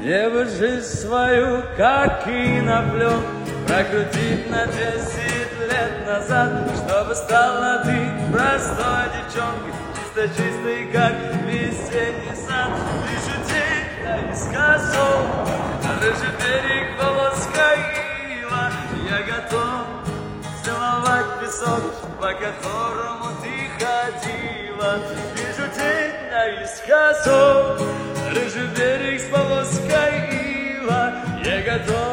Небо жизнь свою, как киноплен, прокрутить на 10 лет назад, чтобы стала ты простой девчонкой, чисто-чистой, как весенний сад. Вижу день наискосок, рыжий берег, полоска ива. Я готов целовать песок, по которому ты ходила. Вижу день наискосок, рыжий берег с полоской ива. Я готов